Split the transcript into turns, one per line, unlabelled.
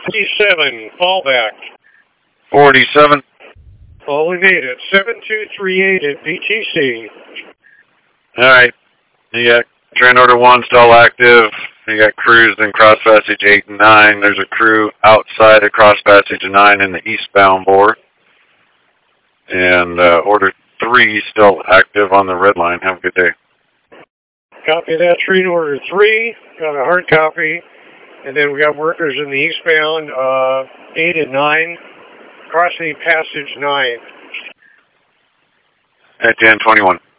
47, fallback.
47.
Oh, we made it. 7238 at PTC.
All right. You got train order 1 still active. You got crews in cross passage 8 and 9. There's a crew outside of cross passage 9 in the eastbound bore. And order 3 still active on the red line. Have a good day.
Copy that. Train order 3. Got a hard copy. And then we got workers in the eastbound 8 and 9. Crossing passage 9.
At 10:21.